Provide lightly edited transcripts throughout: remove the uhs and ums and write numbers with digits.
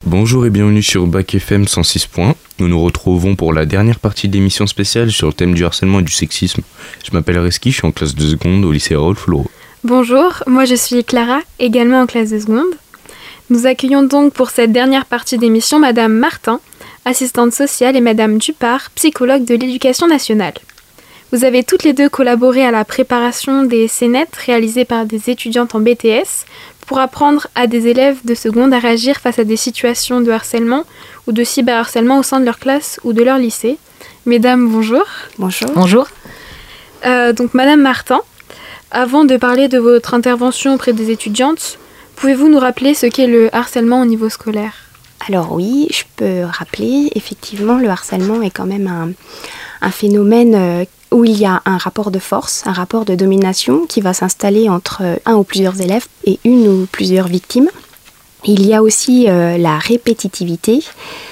Bonjour et bienvenue sur Bac FM 106 points. Nous nous retrouvons pour la dernière partie de l'émission spéciale sur le thème du harcèlement et du sexisme. Je m'appelle Reski, je suis en classe de seconde au lycée Raoul Fleureau. Bonjour, moi je suis Clara, également en classe de seconde. Nous accueillons donc pour cette dernière partie d'émission Madame Martin, assistante sociale, et Madame Dupart, psychologue de l'éducation nationale. Vous avez toutes les deux collaboré à la préparation des scénettes réalisées par des étudiantes en BTS pour apprendre à des élèves de seconde à réagir face à des situations de harcèlement ou de cyberharcèlement au sein de leur classe ou de leur lycée. Mesdames, bonjour. Bonjour. Bonjour. Donc Madame Martin, avant de parler de votre intervention auprès des étudiantes, pouvez-vous nous rappeler ce qu'est le harcèlement au niveau scolaire ? Alors oui, je peux rappeler, effectivement, le harcèlement est quand même un phénomène où il y a un rapport de force, un rapport de domination qui va s'installer entre un ou plusieurs élèves et une ou plusieurs victimes. Il y a aussi la répétitivité,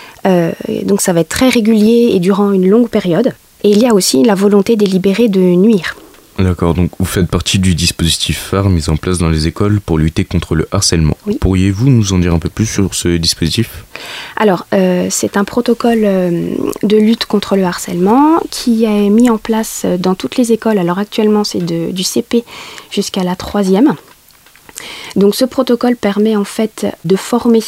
donc ça va être très régulier et durant une longue période. Et il y a aussi la volonté délibérée de nuire. D'accord, donc vous faites partie du dispositif phare mis en place dans les écoles pour lutter contre le harcèlement. Oui. Pourriez-vous nous en dire un peu plus sur ce dispositif ? Alors, c'est un protocole de lutte contre le harcèlement qui est mis en place dans toutes les écoles. Alors actuellement, c'est du CP jusqu'à la 3e. Donc ce protocole permet en fait de former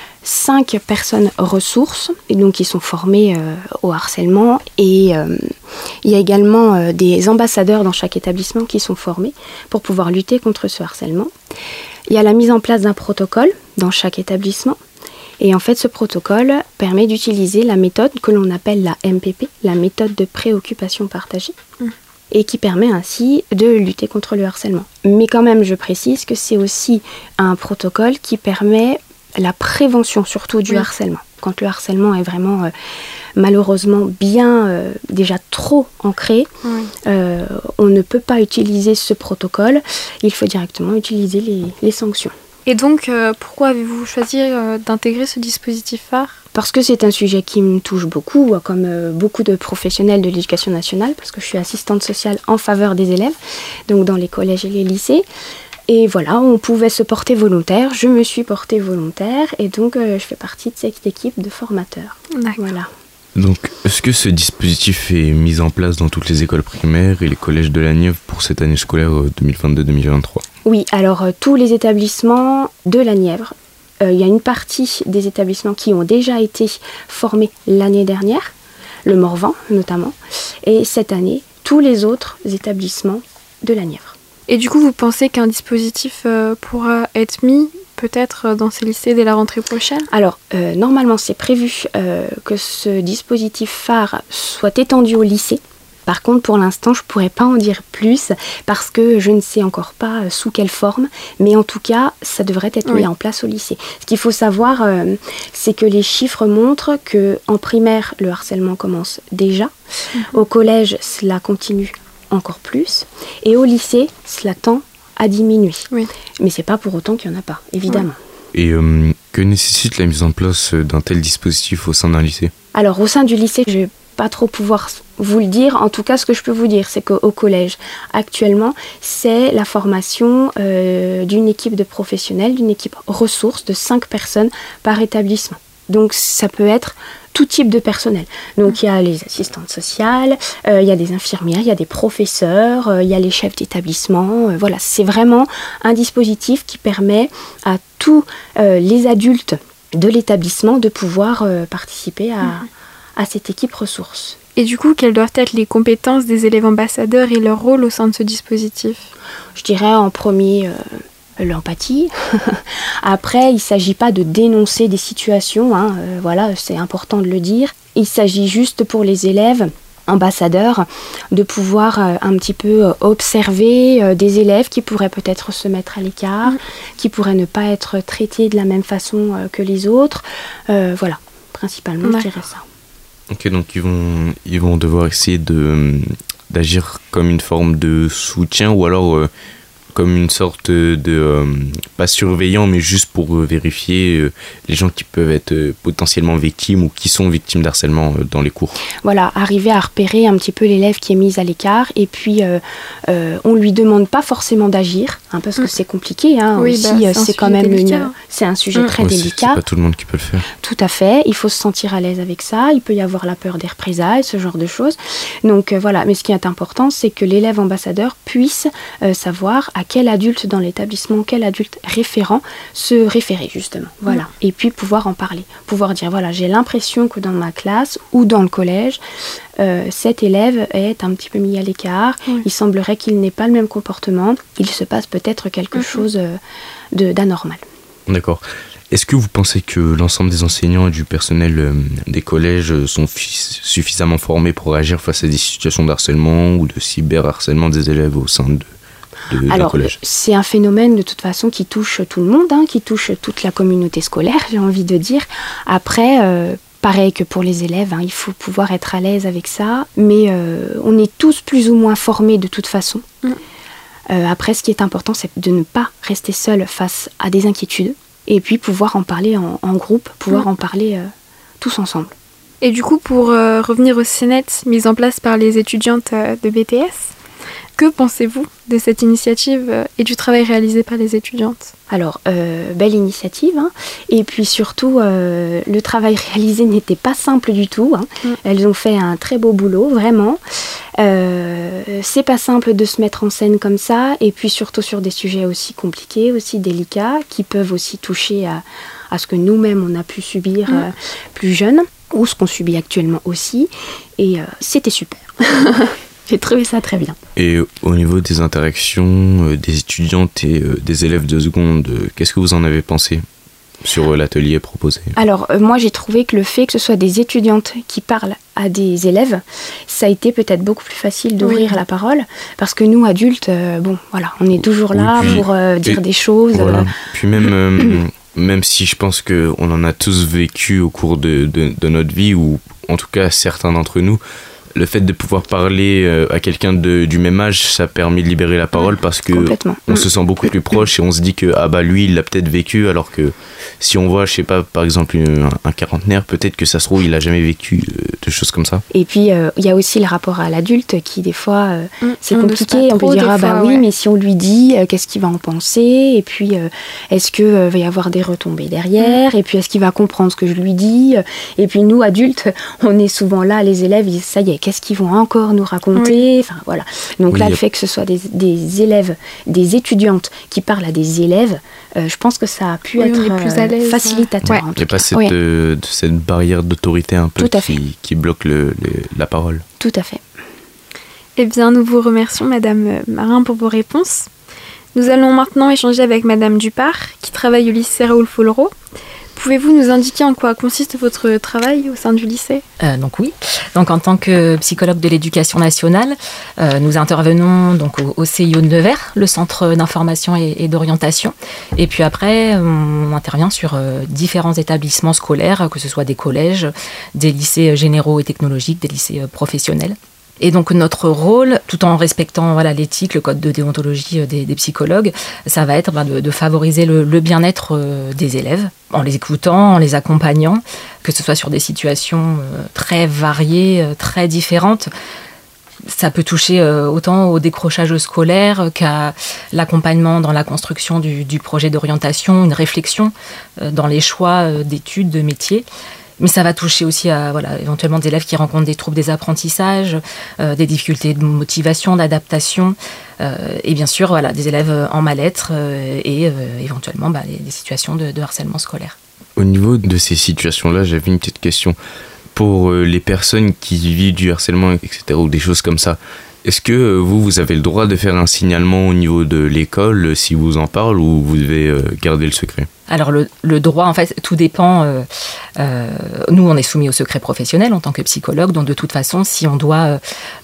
5 personnes ressources, et donc qui sont formées au harcèlement, et il y a également des ambassadeurs dans chaque établissement qui sont formés pour pouvoir lutter contre ce harcèlement. Il y a la mise en place d'un protocole dans chaque établissement, et en fait ce protocole permet d'utiliser la méthode que l'on appelle la MPP, la méthode de préoccupation partagée, et qui permet ainsi de lutter contre le harcèlement. Mais quand même, je précise que c'est aussi un protocole qui permet la prévention surtout du harcèlement. Quand le harcèlement est vraiment malheureusement bien déjà trop ancré, on ne peut pas utiliser ce protocole, il faut directement utiliser les sanctions. Et donc, pourquoi avez-vous choisi d'intégrer ce dispositif phare ? Parce que c'est un sujet qui me touche beaucoup, comme beaucoup de professionnels de l'éducation nationale, parce que je suis assistante sociale en faveur des élèves, donc dans les collèges et les lycées. Et voilà, on pouvait se porter volontaire, je me suis portée volontaire, et donc je fais partie de cette équipe de formateurs. D'accord. Voilà. Donc, est-ce que ce dispositif est mis en place dans toutes les écoles primaires et les collèges de la Nièvre pour cette année scolaire 2022-2023 ? Oui, alors tous les établissements de la Nièvre, il y a une partie des établissements qui ont déjà été formés l'année dernière, le Morvan notamment, et cette année, tous les autres établissements de la Nièvre. Et du coup, vous pensez qu'un dispositif pourra être mis peut-être dans ces lycées dès la rentrée prochaine ? Alors, normalement, c'est prévu que ce dispositif phare soit étendu au lycée. Par contre, pour l'instant, je ne pourrais pas en dire plus parce que je ne sais encore pas sous quelle forme. Mais en tout cas, ça devrait être mis en place au lycée. Ce qu'il faut savoir, c'est que les chiffres montrent qu'en primaire, le harcèlement commence déjà. Au collège, cela continue encore plus. Et au lycée, cela tend à diminuer. Oui. Mais ce n'est pas pour autant qu'il n'y en a pas, évidemment. Et que nécessite la mise en place d'un tel dispositif au sein d'un lycée ? Alors, au sein du lycée, je ne vais pas trop pouvoir vous le dire. En tout cas, ce que je peux vous dire, c'est qu'au collège, actuellement, c'est la formation d'une équipe de professionnels, d'une équipe ressources de 5 personnes par établissement. Donc, ça peut être tout type de personnel. Donc il y a les assistantes sociales, il y a des infirmières, il y a des professeurs, il y a les chefs d'établissement. Voilà, c'est vraiment un dispositif qui permet à tous les adultes de l'établissement de pouvoir participer à cette équipe ressources. Et du coup, quelles doivent être les compétences des élèves ambassadeurs et leur rôle au sein de ce dispositif ? Je dirais en premier l'empathie. Après, il ne s'agit pas de dénoncer des situations, voilà, c'est important de le dire. Il s'agit juste pour les élèves ambassadeurs de pouvoir un petit peu observer des élèves qui pourraient peut-être se mettre à l'écart, qui pourraient ne pas être traités de la même façon que les autres. Voilà, principalement, je dirais ça. Ok, donc ils vont devoir essayer d'agir comme une forme de soutien ou alors comme une sorte de pas surveillant, mais juste pour vérifier les gens qui peuvent être potentiellement victimes ou qui sont victimes d'harcèlement dans les cours. Voilà, arriver à repérer un petit peu l'élève qui est mis à l'écart, et puis on lui demande pas forcément d'agir, parce que c'est compliqué, oui, aussi, c'est quand même c'est un sujet très délicat. C'est pas tout le monde qui peut le faire. Tout à fait, il faut se sentir à l'aise avec ça, il peut y avoir la peur des représailles, ce genre de choses. Donc voilà, mais ce qui est important, c'est que l'élève ambassadeur puisse savoir à quel adulte dans l'établissement, quel adulte référent se référer justement. Voilà. Et puis pouvoir en parler, pouvoir dire voilà, j'ai l'impression que dans ma classe ou dans le collège, cet élève est un petit peu mis à l'écart, il semblerait qu'il n'ait pas le même comportement, il se passe peut-être quelque chose d'anormal. D'accord. Est-ce que vous pensez que l'ensemble des enseignants et du personnel des collèges sont suffisamment formés pour réagir face à des situations de harcèlement ou de cyberharcèlement des élèves au sein d'un collège ? C'est un phénomène de toute façon qui touche tout le monde, qui touche toute la communauté scolaire, j'ai envie de dire. Après, pareil que pour les élèves, il faut pouvoir être à l'aise avec ça, mais on est tous plus ou moins formés de toute façon. Après, ce qui est important, c'est de ne pas rester seul face à des inquiétudes. Et puis pouvoir en parler en groupe, pouvoir en parler tous ensemble. Et du coup, pour revenir au CNET mis en place par les étudiantes de BTS, que pensez-vous de cette initiative et du travail réalisé par les étudiantes ? Alors, belle initiative, et puis surtout, le travail réalisé n'était pas simple du tout. Elles ont fait un très beau boulot, vraiment. C'est pas simple de se mettre en scène comme ça, et puis surtout sur des sujets aussi compliqués, aussi délicats, qui peuvent aussi toucher à ce que nous-mêmes on a pu subir plus jeunes, ou ce qu'on subit actuellement aussi, et c'était super. J'ai trouvé ça très bien. Et au niveau des interactions des étudiantes et des élèves de seconde, qu'est-ce que vous en avez pensé sur l'atelier proposé ? Alors, moi, j'ai trouvé que le fait que ce soit des étudiantes qui parlent à des élèves, ça a été peut-être beaucoup plus facile d'ouvrir la parole, parce que nous, adultes, on est toujours là pour dire des choses. Voilà. Puis même si je pense qu'on en a tous vécu au cours de notre vie, ou en tout cas certains d'entre nous, le fait de pouvoir parler à quelqu'un du même âge, ça permet de libérer la parole, parce que on se sent beaucoup plus proche et on se dit que lui il l'a peut-être vécu, alors que si on voit, je sais pas, par exemple un quarantenaire, peut-être que ça se trouve il a jamais vécu de choses comme ça. Et puis il y a aussi le rapport à l'adulte qui des fois c'est compliqué, on peut dire mais si on lui dit qu'est-ce qu'il va en penser, et puis est-ce que va y avoir des retombées derrière, et puis est-ce qu'il va comprendre ce que je lui dis, et puis nous adultes on est souvent là, les élèves ils disent ça y est, qu'est-ce qu'ils vont encore nous raconter, enfin voilà. Donc là, le fait que ce soit des élèves, des étudiantes qui parlent à des élèves, je pense que ça a pu être plus à l'aise, facilitateur. Il n'y a pas cette barrière d'autorité un peu qui bloque la parole. Tout à fait. Eh bien, nous vous remercions, Madame Marin, pour vos réponses. Nous allons maintenant échanger avec Madame Dupart, qui travaille au lycée Raoul-Follereau. Pouvez-vous nous indiquer en quoi consiste votre travail au sein du lycée ? Donc oui. Donc en tant que psychologue de l'éducation nationale, nous intervenons donc au CIO de Nevers, le centre d'information et d'orientation. Et puis après, on intervient sur différents établissements scolaires, que ce soit des collèges, des lycées généraux et technologiques, des lycées professionnels. Et donc notre rôle, tout en respectant l'éthique, le code de déontologie des psychologues, ça va être de favoriser le bien-être des élèves, en les écoutant, en les accompagnant, que ce soit sur des situations très variées, très différentes. Ça peut toucher autant au décrochage scolaire qu'à l'accompagnement dans la construction du projet d'orientation, une réflexion dans les choix d'études, de métiers. Mais ça va toucher aussi à éventuellement des élèves qui rencontrent des troubles des apprentissages, des difficultés de motivation, d'adaptation, et bien sûr des élèves en mal-être et éventuellement des situations de harcèlement scolaire. Au niveau de ces situations-là, j'avais une petite question. Pour les personnes qui vivent du harcèlement, etc., ou des choses comme ça, est-ce que vous avez le droit de faire un signalement au niveau de l'école si vous en parlez, ou vous devez garder le secret ? Alors le droit, en fait, tout dépend. Nous, on est soumis au secret professionnel en tant que psychologue, donc de toute façon, si on doit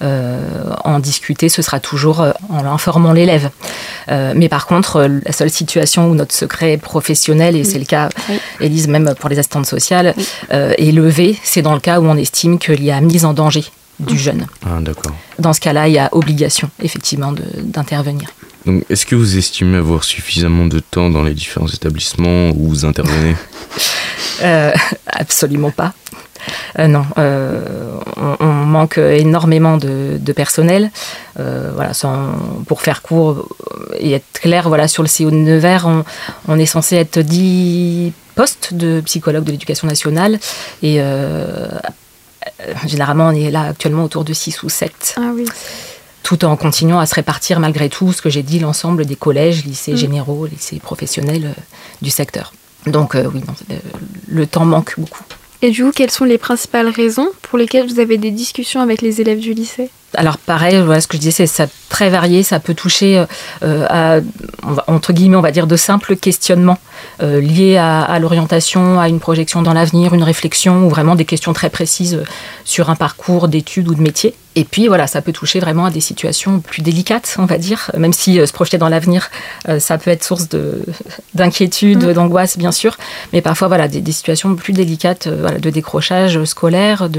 en discuter, ce sera toujours en informant l'élève. Mais par contre, la seule situation où notre secret professionnel, et c'est le cas, Élise, même pour les assistantes sociales, est levé, c'est dans le cas où on estime qu'il y a mise en danger du jeune. Ah, d'accord. Dans ce cas-là, il y a obligation, effectivement, d'intervenir. Donc, est-ce que vous estimez avoir suffisamment de temps dans les différents établissements où vous intervenez ? Absolument pas. Non, on manque énormément de personnel. Voilà, pour faire court et être clair, voilà, sur le CO de Nevers, on est censé être 10 postes de psychologues de l'éducation nationale et généralement on est là actuellement autour de 6 ou 7. Ah oui. Tout en continuant à se répartir malgré tout, ce que j'ai dit, l'ensemble des collèges, lycées généraux, lycées professionnels du secteur. Donc oui, le temps manque beaucoup. Et du coup, quelles sont les principales raisons pour lesquelles vous avez des discussions avec les élèves du lycée ? Alors pareil, voilà, ce que je disais, c'est ça très varié, ça peut toucher à, entre guillemets, on va dire, de simples questionnements liés à l'orientation, à une projection dans l'avenir, une réflexion, ou vraiment des questions très précises sur un parcours d'études ou de métier. Et puis voilà, ça peut toucher vraiment à des situations plus délicates, on va dire, même si se projeter dans l'avenir, ça peut être source d'inquiétude, d'angoisse, bien sûr, mais parfois voilà, des situations plus délicates, voilà, de décrochage scolaire,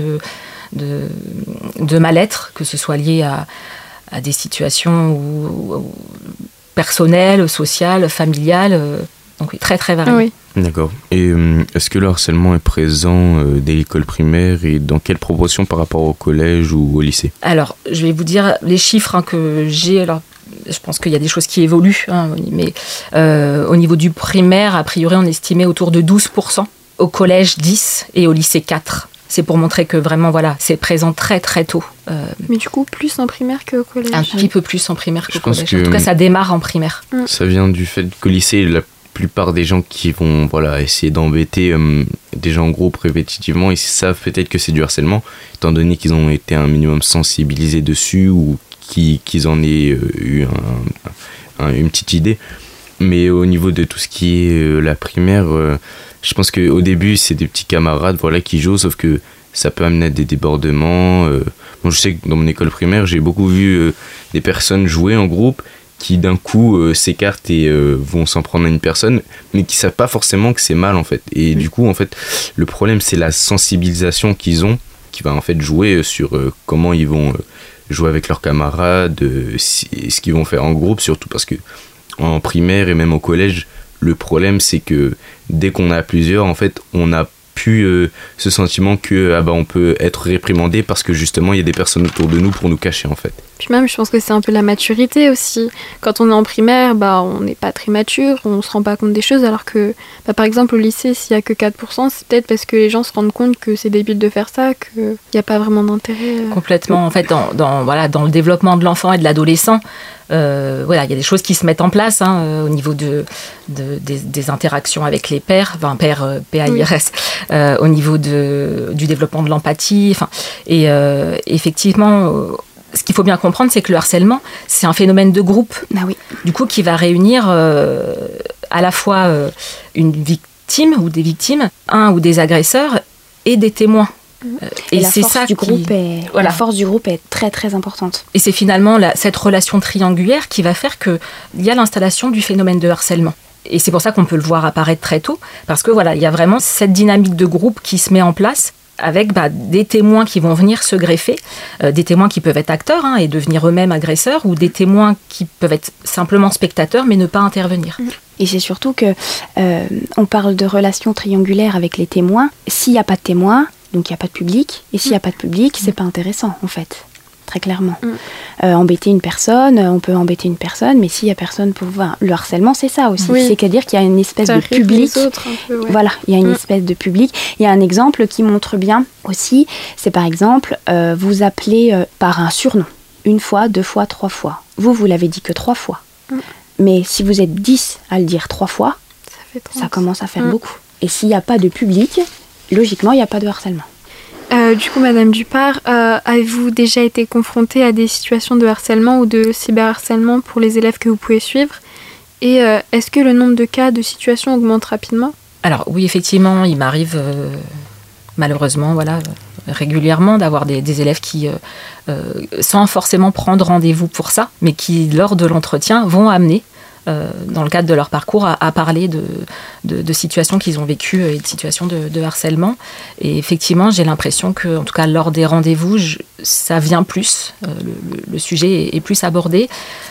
de mal-être, que ce soit lié à des situations personnelles, sociales, familiales, donc très très variées. Oui. D'accord. Et est-ce que le harcèlement est présent dès l'école primaire et dans quelle proportion par rapport au collège ou au lycée ? Alors, je vais vous dire les chiffres que j'ai. Alors, je pense qu'il y a des choses qui évoluent, mais au niveau du primaire, a priori, on estimait autour de 12%. Au collège, 10% et au lycée, 4%. C'est pour montrer que vraiment, voilà, c'est présent très très tôt. Mais du coup, plus en primaire qu'au collège. Un petit peu plus en primaire qu'au collège. En tout cas, ça démarre en primaire. Ça vient du fait qu'au lycée, la plupart des gens qui vont essayer d'embêter des gens en groupe répétitivement, ils savent peut-être que c'est du harcèlement, étant donné qu'ils ont été un minimum sensibilisés dessus ou qu'ils en aient eu une petite idée. Mais au niveau de tout ce qui est la primaire, je pense qu'au début, c'est des petits camarades qui jouent, sauf que ça peut amener à des débordements. Moi, je sais que dans mon école primaire, j'ai beaucoup vu des personnes jouer en groupe qui d'un coup s'écartent et vont s'en prendre à une personne, mais qui savent pas forcément que c'est mal en fait. Et du coup, en fait, le problème, c'est la sensibilisation qu'ils ont, qui va en fait jouer sur comment ils vont jouer avec leurs camarades, ce qu'ils vont faire en groupe, surtout parce que en primaire et même au collège, le problème c'est que dès qu'on a plusieurs, en fait, on a plus ce sentiment que on peut être réprimandé parce que justement il y a des personnes autour de nous pour nous cacher en fait. Puis même je pense que c'est un peu la maturité aussi. Quand on est en primaire, on n'est pas très mature, on se rend pas compte des choses, alors que par exemple au lycée, s'il y a que 4%, c'est peut-être parce que les gens se rendent compte que c'est débile de faire ça, qu'il n'y a pas vraiment d'intérêt. Complètement, en fait, dans le développement de l'enfant et de l'adolescent, il y a des choses qui se mettent en place au niveau des interactions avec les pairs, pairs PAIRS, au niveau du développement de l'empathie. Et effectivement, ce qu'il faut bien comprendre, c'est que le harcèlement, c'est un phénomène de groupe. Ah oui. Du coup, qui va réunir à la fois une victime ou des victimes, un ou des agresseurs et des témoins. Et la force du groupe est très très importante. Et c'est finalement cette relation triangulaire qui va faire qu'il y a l'installation du phénomène de harcèlement. Et c'est pour ça qu'on peut le voir apparaître très tôt, parce que il y a vraiment cette dynamique de groupe qui se met en place avec des témoins qui vont venir se greffer, des témoins qui peuvent être acteurs et devenir eux-mêmes agresseurs, ou des témoins qui peuvent être simplement spectateurs mais ne pas intervenir. Et c'est surtout que on parle de relation triangulaire avec les témoins. S'il n'y a pas de témoins, donc il n'y a pas de public, et s'il n'y a pas de public, c'est pas intéressant en fait, très clairement. Embêter une personne, on peut embêter une personne, mais s'il n'y a personne pour voir, le harcèlement c'est ça aussi, c'est-à-dire qu'il y a une espèce de public. Voilà, il y a une espèce de public. Il y a un exemple qui montre bien aussi, c'est par exemple, vous appelez par un surnom, 1 fois, 2 fois, 3 fois. Vous l'avez dit que 3 fois. Mais si vous êtes 10 à le dire 3 fois, ça commence à faire beaucoup. Et s'il n'y a pas de public, logiquement, il n'y a pas de harcèlement. Du coup, Madame Dupart, avez-vous déjà été confrontée à des situations de harcèlement ou de cyberharcèlement pour les élèves que vous pouvez suivre ? Et est-ce que le nombre de cas de situations augmente rapidement ? Alors oui, effectivement, il m'arrive malheureusement, régulièrement d'avoir des élèves qui, sans forcément prendre rendez-vous pour ça, mais qui, lors de l'entretien, vont amener dans le cadre de leur parcours, à parler de situations qu'ils ont vécues et de situations de harcèlement. Et effectivement, j'ai l'impression que, en tout cas, lors des rendez-vous, ça vient plus, le sujet est plus abordé.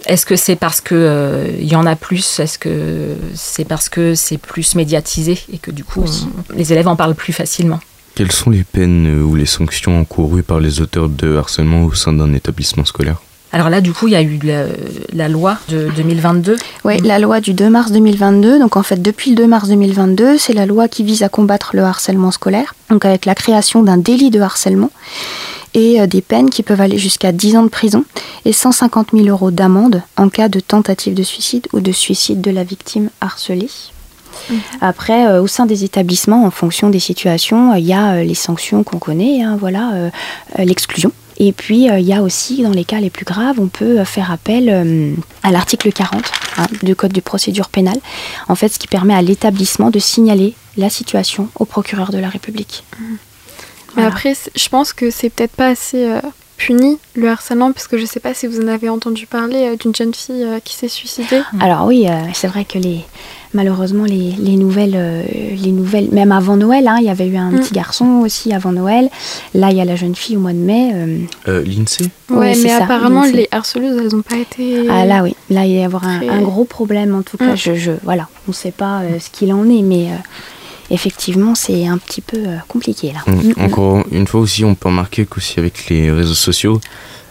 Est-ce que c'est parce que y en a plus? Est-ce que c'est parce que c'est plus médiatisé et que du coup les élèves en parlent plus facilement? Quelles sont les peines ou les sanctions encourues par les auteurs de harcèlement au sein d'un établissement scolaire? Alors là, du coup, il y a eu la loi de 2022. Oui, la loi du 2 mars 2022. Donc en fait, depuis le 2 mars 2022, c'est la loi qui vise à combattre le harcèlement scolaire. Donc avec la création d'un délit de harcèlement et des peines qui peuvent aller jusqu'à 10 ans de prison et 150 000 € d'amende en cas de tentative de suicide ou de suicide de la victime harcelée. Après, au sein des établissements, en fonction des situations, il y a les sanctions qu'on connaît, l'exclusion. Et puis, il y a aussi, dans les cas les plus graves, on peut faire appel à l'article 40 du Code de procédure pénale, en fait, ce qui permet à l'établissement de signaler la situation au procureur de la République. Mais après, je pense que c'est peut-être pas assez puni, le harcèlement, parce que je sais pas si vous en avez entendu parler d'une jeune fille qui s'est suicidée. Alors oui, c'est vrai que malheureusement, les nouvelles, même avant Noël, il y avait eu un petit garçon aussi avant Noël. Là, il y a la jeune fille au mois de mai. L'INSEE? Ouais, oui, mais ça, apparemment, l'INSEE. les harceleuses, elles n'ont pas été... Ah là, oui. Là, il va y avoir un gros problème, en tout cas. Voilà, on ne sait pas ce qu'il en est, mais effectivement, c'est un petit peu compliqué, là. Encore une fois aussi, on peut remarquer qu'aussi avec les réseaux sociaux,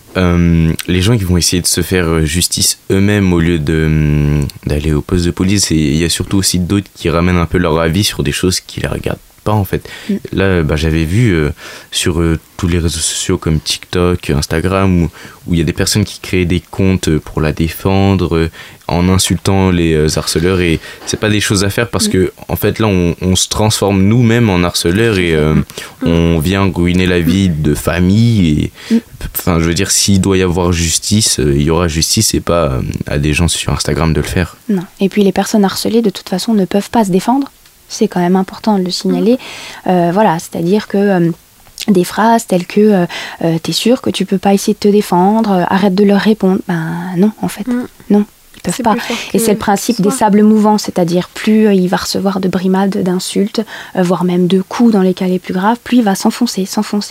les gens qui vont essayer de se faire justice eux-mêmes au lieu d'aller au poste de police, et il y a surtout aussi d'autres qui ramènent un peu leur avis sur des choses qui les regardent pas en fait. Là, j'avais vu sur tous les réseaux sociaux comme TikTok, Instagram, où il y a des personnes qui créent des comptes pour la défendre en insultant les harceleurs, et c'est pas des choses à faire parce que en fait là on se transforme nous-mêmes en harceleurs et on vient ruiner la vie de famille, et enfin je veux dire, s'il doit y avoir justice, il y aura justice, et pas à des gens sur Instagram de le faire. Non. Et puis les personnes harcelées de toute façon ne peuvent pas se défendre, c'est quand même important de le signaler. Voilà, c'est-à-dire que des phrases telles que t'es sûr que tu peux pas essayer de te défendre, arrête de leur répondre, non en fait, non. Ils peuvent pas. Et c'est le principe des sables mouvants, c'est-à-dire plus il va recevoir de brimades, d'insultes, voire même de coups dans les cas les plus graves, plus il va s'enfoncer.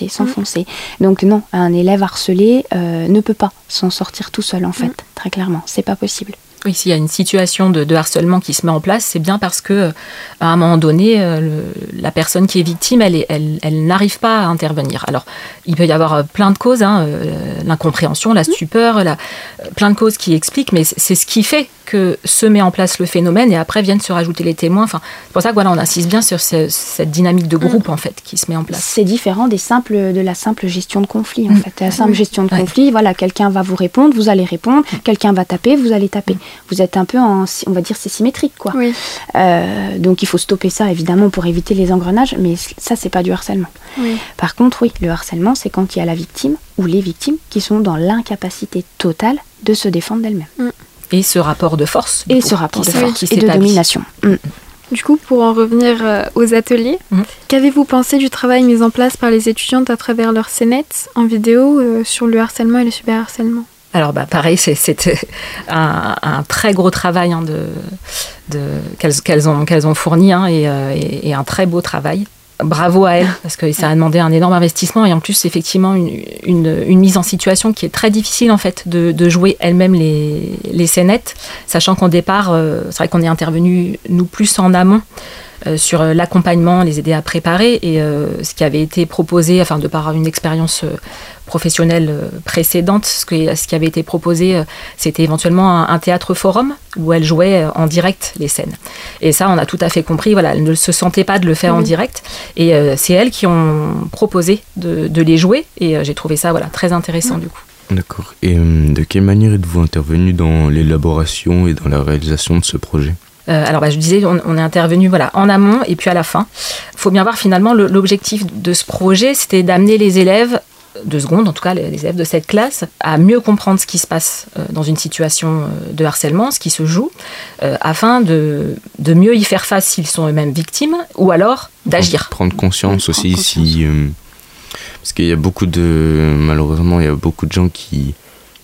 Donc non, un élève harcelé ne peut pas s'en sortir tout seul en fait, très clairement, c'est pas possible. Oui, s'il y a une situation de harcèlement qui se met en place, c'est bien parce que à un moment donné, la personne qui est victime, elle n'arrive pas à intervenir. Alors, il peut y avoir plein de causes, l'incompréhension, la stupeur, plein de causes qui expliquent, mais c'est ce qui fait que se met en place le phénomène, et après viennent se rajouter les témoins. Enfin, c'est pour ça que voilà, on insiste bien sur cette dynamique de groupe en fait qui se met en place. C'est différent de la simple gestion de conflit en fait. La simple gestion de conflit, voilà, quelqu'un va vous répondre, vous allez répondre, quelqu'un va taper, vous allez taper. Vous êtes un peu on va dire, c'est symétrique quoi. Oui. Donc il faut stopper ça évidemment pour éviter les engrenages, mais ça c'est pas du harcèlement. Oui. Par contre, oui, le harcèlement, c'est quand il y a la victime ou les victimes qui sont dans l'incapacité totale de se défendre d'elles-mêmes. Et ce rapport de force. Et ce rapport de force et de domination. Du coup, pour en revenir aux ateliers, qu'avez-vous pensé du travail mis en place par les étudiantes à travers leur scénette en vidéo sur le harcèlement et le cyberharcèlement ? Alors pareil, c'était un très gros travail qu'elles ont fourni et un très beau travail. Bravo à elles, parce que ça a demandé un énorme investissement, et en plus effectivement une mise en situation qui est très difficile en fait de jouer elles-mêmes les scénettes, sachant qu'au départ c'est vrai qu'on est intervenu nous plus en amont sur l'accompagnement, les aider à préparer, et ce qui avait été proposé, enfin de par une expérience professionnelle précédente, ce qui avait été proposé, c'était éventuellement un théâtre forum où elles jouaient en direct les scènes. Et ça, on a tout à fait compris, voilà, elles ne se sentaient pas de le faire en direct, et c'est elles qui ont proposé de les jouer, et j'ai trouvé ça très intéressant du coup. D'accord. Et de quelle manière êtes-vous intervenu dans l'élaboration et dans la réalisation de ce projet ? Alors je disais, on est intervenu en amont et puis à la fin. Il faut bien voir finalement l'objectif de ce projet, c'était d'amener les élèves de seconde, en tout cas les élèves de cette classe, à mieux comprendre ce qui se passe dans une situation de harcèlement, ce qui se joue, afin de mieux y faire face s'ils sont eux-mêmes victimes, ou alors d'agir. Prendre conscience aussi, parce qu'il y a malheureusement, il y a beaucoup de gens qui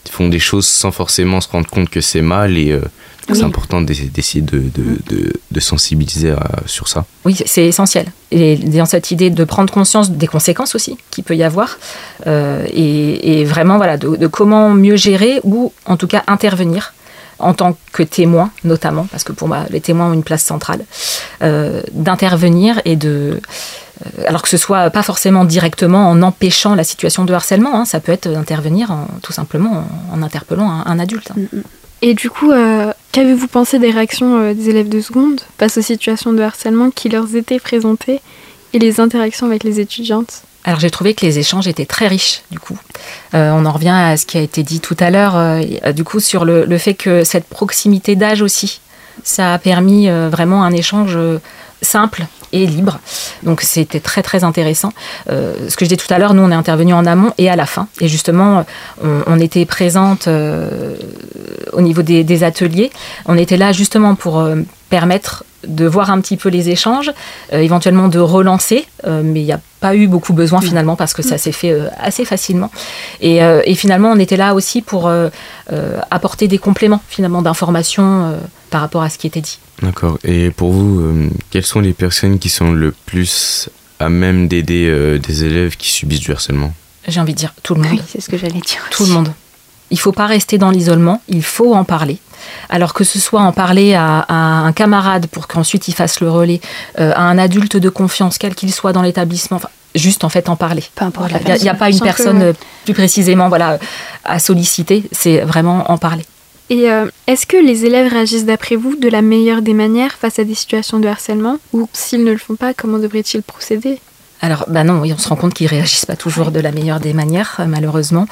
font des choses sans forcément se rendre compte que c'est mal et c'est important d'essayer de sensibiliser sur ça. Oui, c'est essentiel. Et dans cette idée de prendre conscience des conséquences aussi qu'il peut y avoir et vraiment voilà, de comment mieux gérer ou en tout cas intervenir en tant que témoin notamment, parce que pour moi les témoins ont une place centrale, d'intervenir et alors que ce soit pas forcément directement en empêchant la situation de harcèlement, hein, ça peut être d'intervenir tout simplement en interpellant un adulte. Hein. Et du coup, qu'avez-vous pensé des réactions des élèves de seconde face aux situations de harcèlement qui leur étaient présentées et les interactions avec les étudiantes ? Alors j'ai trouvé que les échanges étaient très riches du coup. On en revient à ce qui a été dit tout à l'heure, du coup sur le fait que cette proximité d'âge aussi, ça a permis vraiment un échange simple et libre. Donc c'était très très intéressant. Ce que je disais tout à l'heure, nous on est intervenus en amont et à la fin. Et justement, on était présentes au niveau des ateliers. On était là justement pour permettre de voir un petit peu les échanges, éventuellement de relancer, mais il n'y a pas eu beaucoup besoin finalement parce que ça s'est fait assez facilement. Et finalement, on était là aussi pour apporter des compléments finalement d'informations par rapport à ce qui était dit. D'accord. Et pour vous, quelles sont les personnes qui sont le plus à même d'aider des élèves qui subissent du harcèlement ? J'ai envie de dire tout le monde. Oui, c'est ce que j'allais dire. Tout le monde. Il ne faut pas rester dans l'isolement, il faut en parler. Alors que ce soit en parler à un camarade pour qu'ensuite il fasse le relais, à un adulte de confiance, quel qu'il soit dans l'établissement, enfin, juste en fait en parler. Peu importe. Il n'y a pas une personne plus précisément à solliciter, c'est vraiment en parler. Et est-ce que les élèves réagissent d'après vous de la meilleure des manières face à des situations de harcèlement ? Ou s'ils ne le font pas, comment devraient-ils procéder ? Alors, non, oui, on se rend compte qu'ils ne réagissent pas toujours de la meilleure des manières, malheureusement.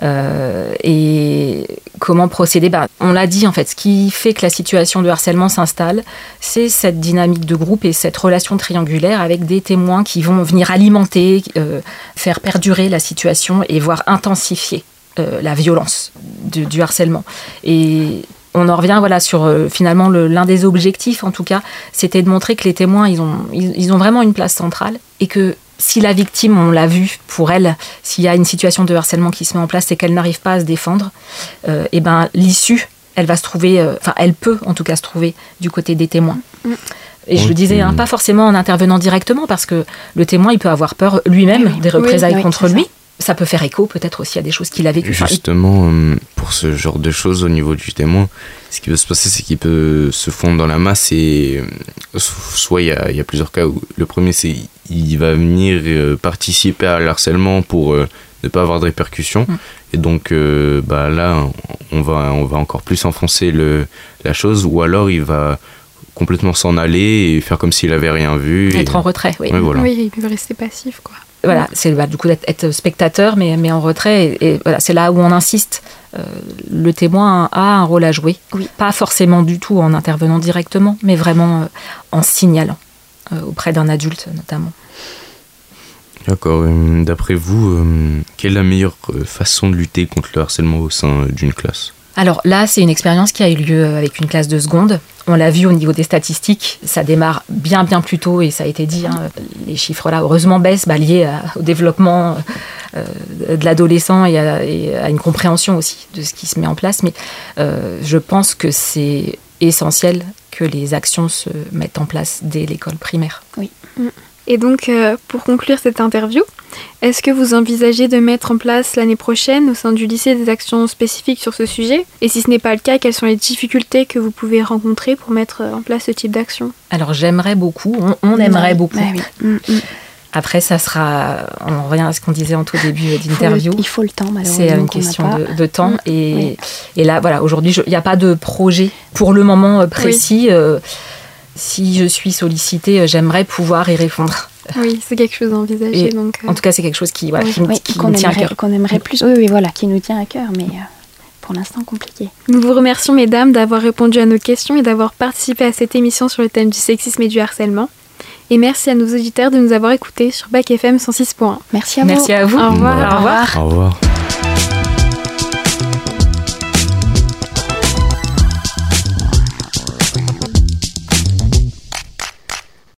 Et comment procéder ? On l'a dit, en fait, ce qui fait que la situation de harcèlement s'installe, c'est cette dynamique de groupe et cette relation triangulaire avec des témoins qui vont venir alimenter, faire perdurer la situation et voire intensifier la violence du harcèlement. Et on en revient sur finalement l'un des objectifs, en tout cas, c'était de montrer que les témoins, ils ont vraiment une place centrale et que si la victime, on l'a vu pour elle, s'il y a une situation de harcèlement qui se met en place et qu'elle n'arrive pas à se défendre, l'issue, elle va se trouver, elle peut en tout cas se trouver du côté des témoins. Et je le disais, pas forcément en intervenant directement, parce que le témoin, il peut avoir peur lui-même des représailles contre lui. Ça peut faire écho peut-être aussi à des choses qu'il a vécues. Justement, pour ce genre de choses au niveau du témoin, ce qui peut se passer, c'est qu'il peut se fondre dans la masse et soit il y a plusieurs cas où le premier, c'est il va venir participer à l'harcèlement pour ne pas avoir de répercussions. Et donc là, on va encore plus enfoncer la chose, ou alors il va complètement s'en aller et faire comme s'il n'avait rien vu. Être en retrait, oui. Ouais, voilà. Oui, il peut rester passif, quoi. Voilà, c'est du coup d'être spectateur, mais en retrait. Et voilà, c'est là où on insiste. Le témoin a un rôle à jouer. Oui. Pas forcément du tout en intervenant directement, mais vraiment en signalant auprès d'un adulte, notamment. D'accord. D'après vous, quelle est la meilleure façon de lutter contre le harcèlement au sein d'une classe ? Alors là, c'est une expérience qui a eu lieu avec une classe de seconde. On l'a vu au niveau des statistiques, ça démarre bien plus tôt et ça a été dit, les chiffres là heureusement baissent, liés au développement de l'adolescent et à une compréhension aussi de ce qui se met en place. Mais je pense que c'est essentiel que les actions se mettent en place dès l'école primaire. Oui. Et donc, pour conclure cette interview, est-ce que vous envisagez de mettre en place l'année prochaine au sein du lycée des actions spécifiques sur ce sujet ? Et si ce n'est pas le cas, quelles sont les difficultés que vous pouvez rencontrer pour mettre en place ce type d'action ? Alors j'aimerais beaucoup, on aimerait beaucoup. Après, ça sera, on revient à ce qu'on disait en tout début d'interview. Il faut le temps, malheureusement. C'est une question de temps. Et là, voilà, aujourd'hui, il n'y a pas de projet pour le moment précis. Si je suis sollicitée, j'aimerais pouvoir y répondre. Oui, c'est quelque chose à envisager. Donc, en tout cas, c'est quelque chose qui nous tient à cœur. Qu'on aimerait plus. Qui nous tient à cœur, mais pour l'instant compliqué. Nous vous remercions, mesdames, d'avoir répondu à nos questions et d'avoir participé à cette émission sur le thème du sexisme et du harcèlement. Et merci à nos auditeurs de nous avoir écoutés sur Bac FM 106.1. Merci à vous. Merci à vous. Au revoir. Au revoir.